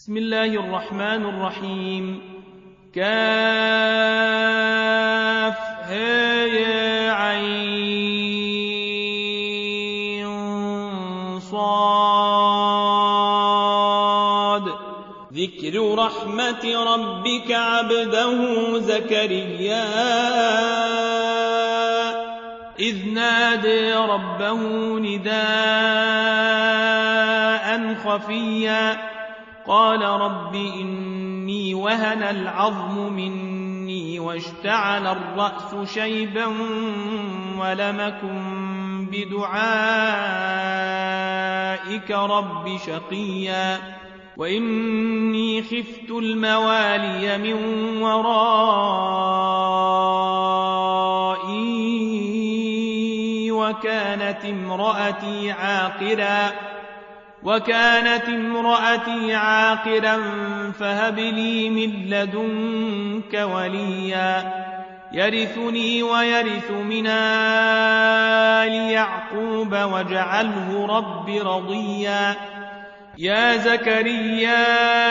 بسم الله الرحمن الرحيم. كافها صاد. ذكر رحمة ربك عبده زكريا إذ نادى ربه نداء خفيا قال رب إني وهن العظم مني واشتعل الرأس شيبا ولم أكن بدعائك رب شقيا وإني خفت الموالي من ورائي وكانت امرأتي عاقرا فهب لي من لدنك وليا يرثني ويرث من آل يعقوب واجعله رب رضيا. يا زكريا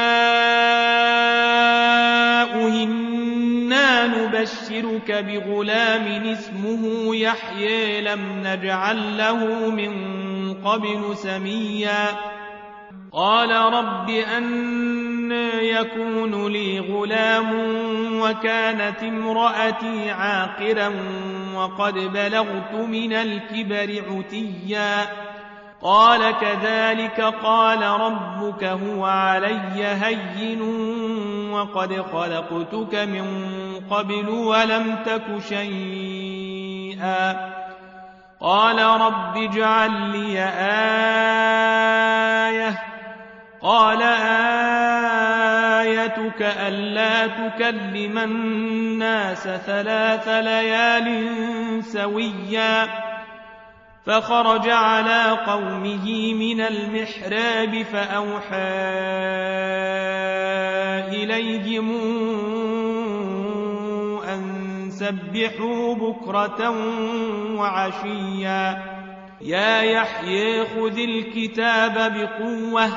إنا نبشرك بغلام اسمه يحيى لم نجعل له من قبل سميا. قال رب أنى يكون لي غلام وكانت امرأتي عاقرا وقد بلغت من الكبر عتيا. قال كذلك قال ربك هو علي هين وقد خلقتك من قبل ولم تك شيئا. قال رب اجعل لي آية. قال آيتك ألا تكلم الناس 3 ليال سويا. فخرج على قومه من المحراب فأوحى إليهم أن سبحوا بكرة وعشيا. يا يحيى خذ الكتاب بقوة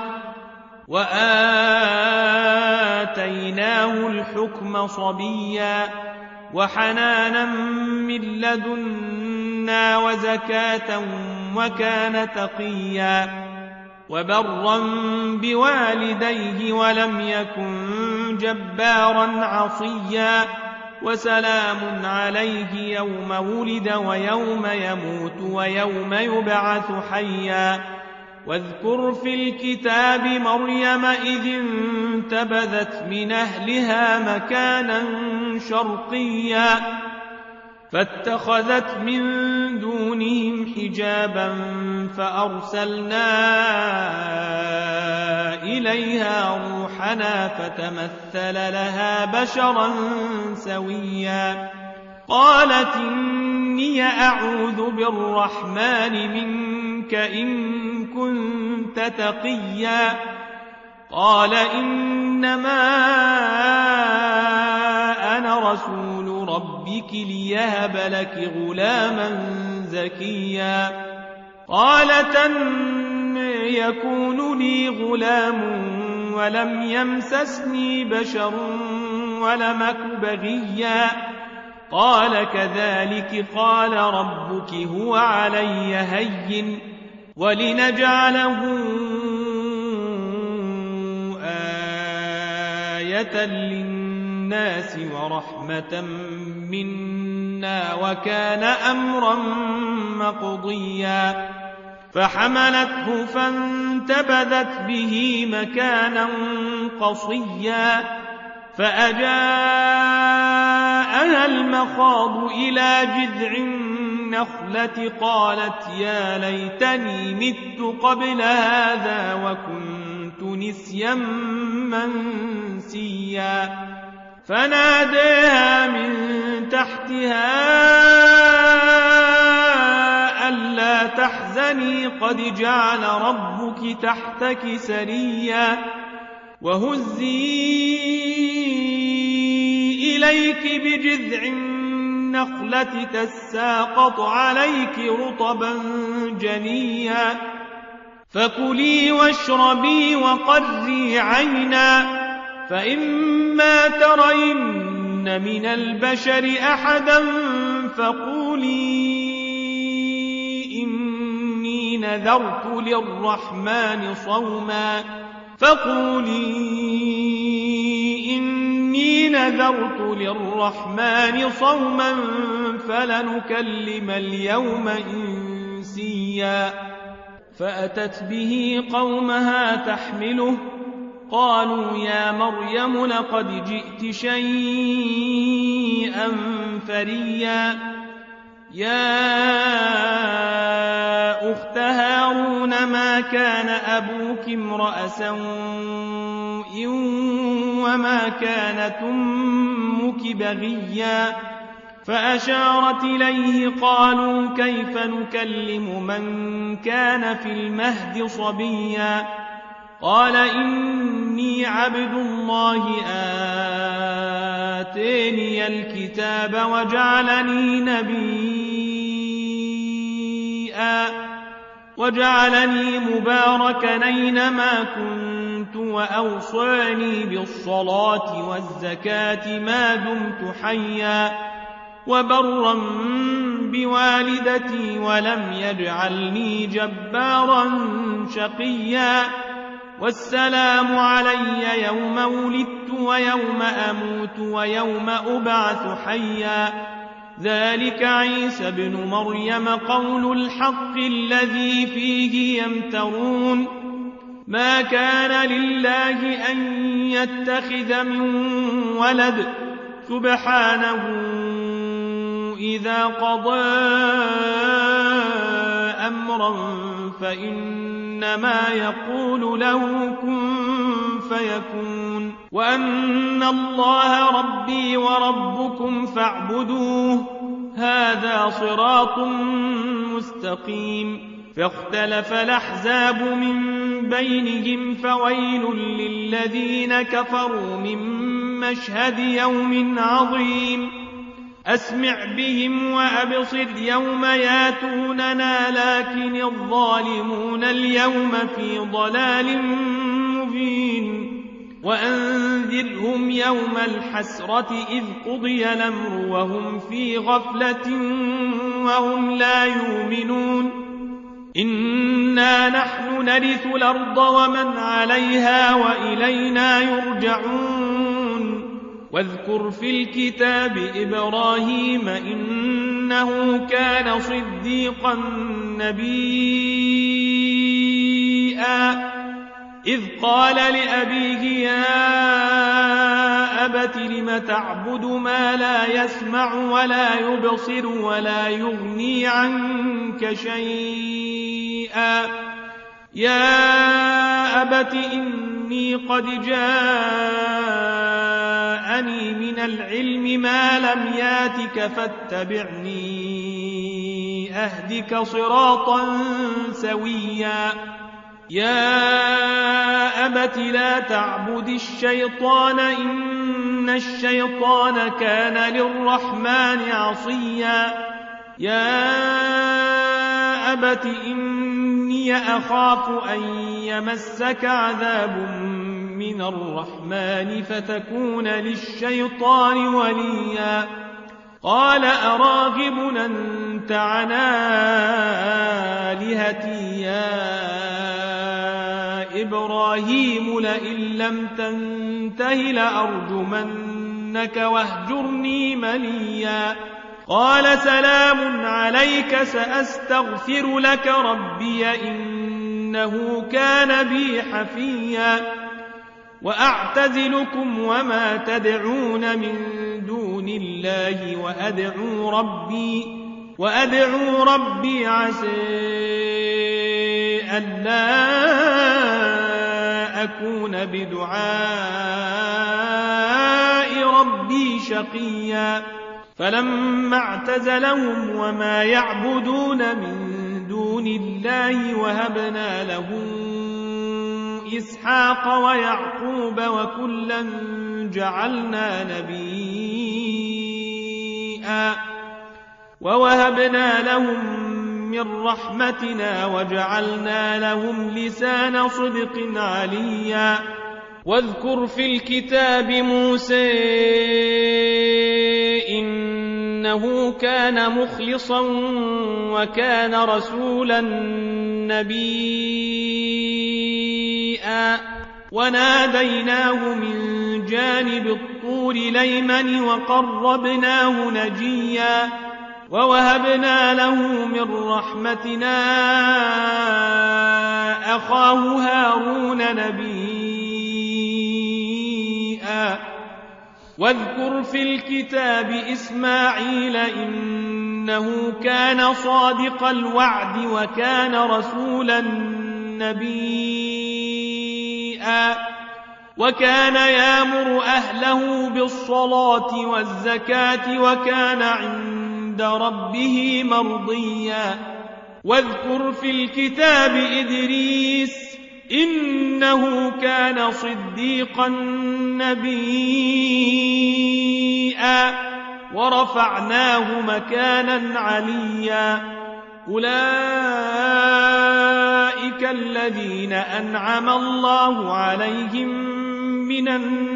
وآتيناه الحكم صبيا وحنانا من لدنا وزكاة وكان تقيا وبرا بوالديه ولم يكن جبارا عصيا. وسلام عليه يوم ولد ويوم يموت ويوم يبعث حيا. واذكر في الكتاب مريم إذ انتبذت من أهلها مكانا شرقيا فاتخذت من دونهم حجابا فأرسلنا إليها روحنا فتمثل لها بشرا سويا. قالت إني أعوذ بالرحمن منك إن كنت تقيا. قال إنما أنا رسول ربك ليهب لك غلاما زكيا. قالت أنى يكون لي غلام ولم يمسسني بشر ولم أك بغيا. قال كذلك قال ربك هو علي هين ولنجعله آية للناس ورحمة منا وكان أمرا مقضيا. فحملته فانتبذت به مكانا قصيا فأجاءها المخاض إلى جذع النخلة قالت يا ليتني مت قبل هذا وكنت نسيا منسيا. فناداها من تحتها ألا تحزني قد جعل ربك تحتك سريا وهزي إليك بجذع النخلة تساقط عليك رطبا جنيا فكلي واشربي وقري عينا، فإما ترين من البشر أحدا فقولي إني نذرت للرحمن صوما فلنكلم اليوم إنسيا. فأتت به قومها تحمله، قالوا يا مريم لقد جئت شيئا فريا. يا أخت هارون ما كان أبوك امرأ سوء وما كانت أمك بغيا. فأشارت إليه، قالوا كيف نكلم من كان في المهد صبيا. قال إني عبد الله آتاني الكتاب وجعلني مباركا أينما كنت وأوصاني بالصلاة والزكاة ما دمت حيا وبرا بوالدتي ولم يجعلني جبارا شقيا. والسلام علي يوم ولدت ويوم أموت ويوم أبعث حيا. ذلك عيسى ابن مريم قول الحق الذي فيه يمترون. ما كان لله أن يتخذ من ولد، سبحانه إذا قضى أمرا فإنما يقول له كن فيكون. وأن الله ربي وربكم فاعبدوه، هذا صراط مستقيم. فاختلف الأحزاب من بينهم، فويل للذين كفروا من مشهد يوم عظيم. أسمع بهم وأبصر يوم ياتوننا، لكن الظالمون اليوم في ضلال مبين. وأنذرهم يوم الحسرة إذ قضي الأمر وهم في غفلة وهم لا يؤمنون. إنا نحن نرث الأرض ومن عليها وإلينا يرجعون. واذكر في الكتاب إبراهيم إنه كان صديقا نبيا، إذ قال لأبيه يا أبت لم تعبد ما لا يسمع ولا يبصر ولا يغني عنك شيئا. يا أبت إني قد جاءني من العلم ما لم ياتك فاتبعني أهدك صراطا سويا. يا أبت لا تعبد الشيطان إن الشيطان كان للرحمن عصيا. يا أبت إني أخاف أن يمسك عذاب من الرحمن فتكون للشيطان وليا. قال أراغب أنت عن آلهتي يا إبراهيم لئن لم تنته لأرجمنك واهجرني مليا. قال سلام عليك سأستغفر لك ربي إنه كان بي حفيا. وأعتزلكم وما تدعون من دون الله وأدعو ربي عسى ألا أكون بدعاء ربي شقيا. فلما اعتزلهم وما يعبدون من دون الله وهبنا له إسحاق ويعقوب وكلا جعلنا نبيا ووهبنا لهم من رحمتنا وجعلنا لهم لسان صدق عليا. واذكر في الكتاب موسى إنه كان مخلصا وكان رسولا نبيا. وناديناه من جانب الطور الأيمن وقربناه نجيا. ووهبنا له من رحمتنا أخاه هارون نبيا. واذكر في الكتاب إسماعيل إنه كان صادق الوعد وكان رسولا نبيا. وكان يأمر أهله بالصلاة والزكاة وكان عند ربه مرضيا. واذكر في الكتاب إدريس إنه كان صديقا نبيا. ورفعناه مكانا عليا. أولئك الذين أنعم الله عليهم من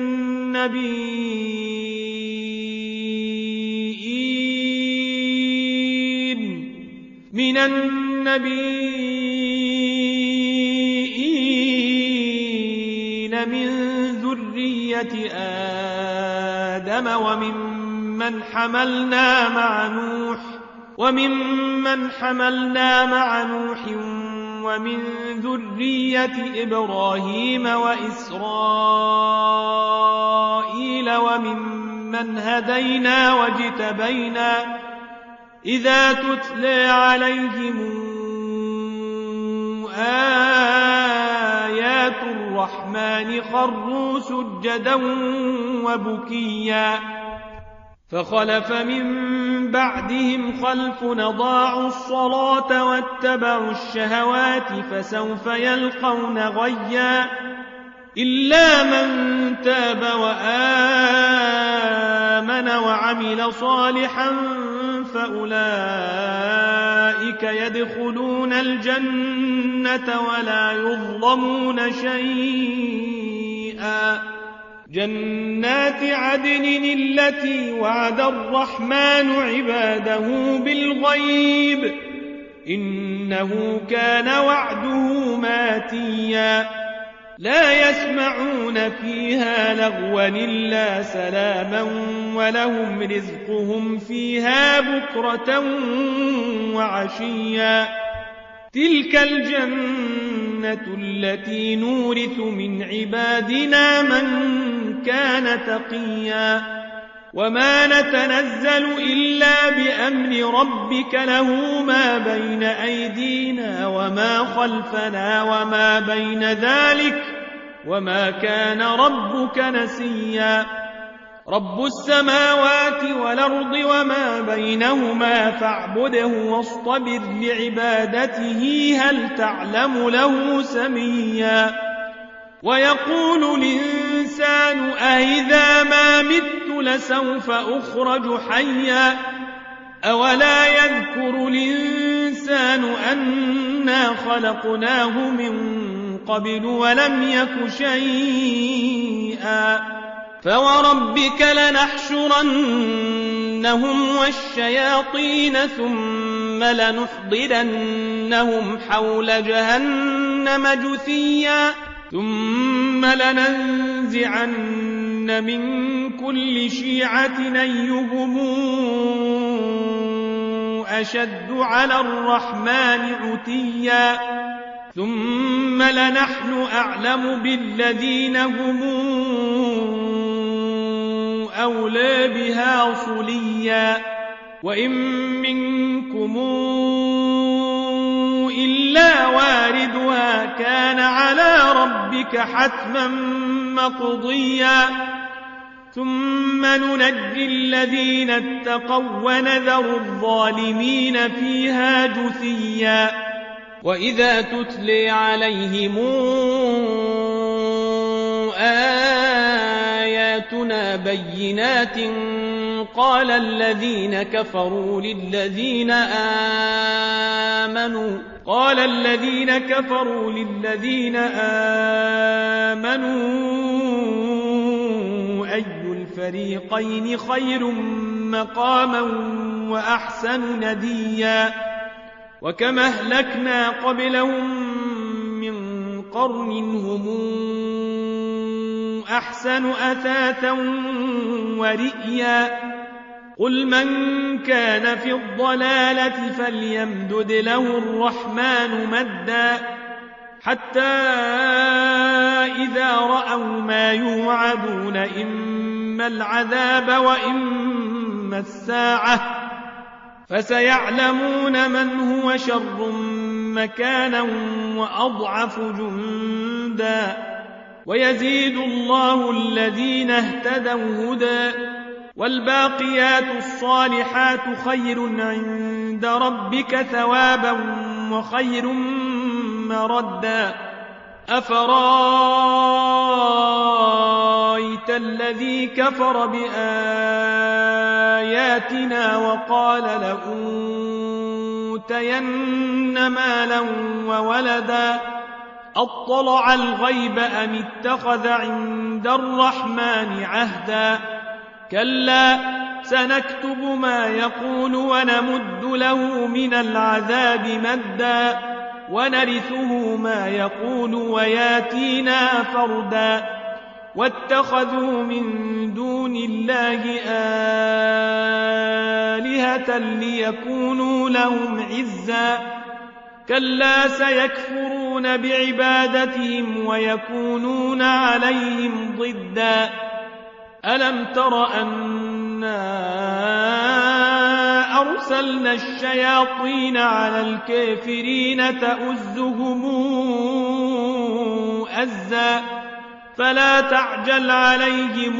النبيين من ذرية آدم وممن حملنا مع نوح ومن ذرية إبراهيم وإسرائيل وممن هدينا واجتبينا. إذا تتلى عليهم آيات الرحمن خروا سجدا وبكيا. فخلف من بعدهم خلف أضاعوا الصلاة واتبعوا الشهوات فسوف يلقون غيا. إلا من تاب وآمن وعمل صالحا فأولئك يدخلون الجنة ولا يظلمون شيئا. جنات عدن التي وعد الرحمن عباده بالغيب إنه كان وعده ماتيا. لا يسمعون فيها لغوا إلا سلاما ولهم رزقهم فيها بكرة وعشيا. تلك الجنة التي نورث من عبادنا من كان تقيا. وما نتنزل إلا بأمر ربك له ما بين أيدينا وما خلفنا وما بين ذلك وما كان ربك نسيا. رب السماوات والأرض وما بينهما فاعبده واصطبر لعبادته هل تعلم له سميا. ويقول الإنسان أإذا ما مت لسوف أخرج حيا. أولا يذكر الإنسان أنا خلقناه من قبل ولم يك شيئا. فوربك لنحشرنهم والشياطين ثم لنحضرنهم حول جهنم جثيا. ثم لننزعن من كل شيعة أيهم أشد على الرحمن عتيا. ثم لنحن أعلم بالذين هم أولى بها صليا. وإن منكم إلا واردها كان على ربك حتما مقضيا. ثم ننجي الذين اتقوا ونذر الظالمين فيها جثيا. وإذا تتلي عليهم آياتنا بينات قال الذين كفروا للذين آمنوا قال الذين كفروا للذين آمنوا أي الفريقين خير مقاما وأحسن نديا وكم أهلكنا قبلهم من قرن هم أحسن أثاثا ورئيا قل من كان في الضلالة فليمدد له الرحمن مدا حتى إذا رأوا ما يوعدون إما العذاب وإما الساعة فسيعلمون من هو شر مكانا وأضعف جندا ويزيد الله الذين اهتدوا هدى والباقيات الصالحات خير عند ربك ثوابا وخير مردا أفرايت الذي كفر بآياتنا وقال لأوتين مالا وولدا أطلع الغيب أم اتخذ عند الرحمن عهدا كلا سنكتب ما يقول ونمد له من العذاب مدا ونرثه ما يقول وياتينا فردا واتخذوا من دون الله آلهة ليكونوا لهم عزا كلا سيكفرون بعبادتهم ويكونون عليهم ضدا ألم تر أنا أرسلنا الشياطين على الكافرين تؤزهم أزا فلا تعجل عليهم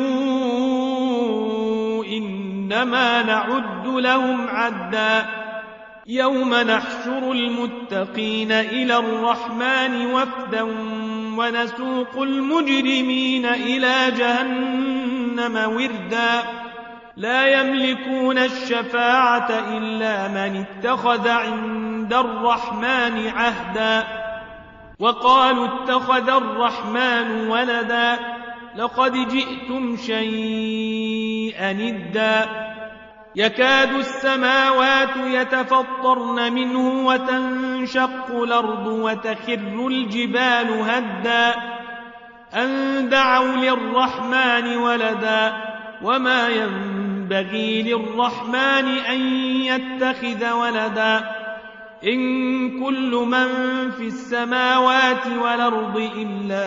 إنما نعد لهم عدا يوم نحشر المتقين إلى الرحمن وفدا ونسوق المجرمين إلى جهنم وردا لا يملكون الشفاعة إلا من اتخذ عند الرحمن عهدا وقالوا اتخذ الرحمن ولدا لقد جئتم شيئا إدا يكاد السماوات يتفطرن منه وتنشق الأرض وتخر الجبال هدا أن دعوا للرحمن ولدا وما ينبغي للرحمن أن يتخذ ولدا إن كل من في السماوات والأرض إلا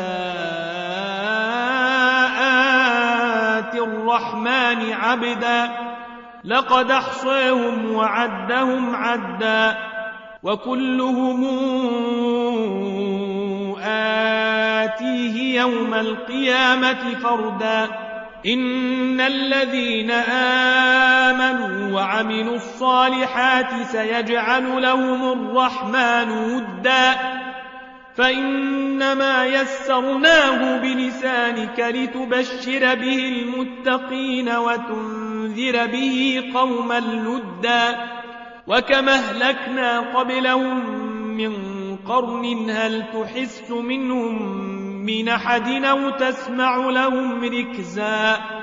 آتي الرحمن عبدا لقد أحصاهم وعدهم عدا وكلهم آتيه يوم القيامة فردا إن الذين آمنوا وعملوا الصالحات سيجعل لهم الرحمن ودا فإنما يسرناه بلسانك لتبشر به المتقين وتنذر به قوما لدا وكما أهلكنا قبلهم من قرن هل تحس منهم من أحد أو تسمع لهم ركزا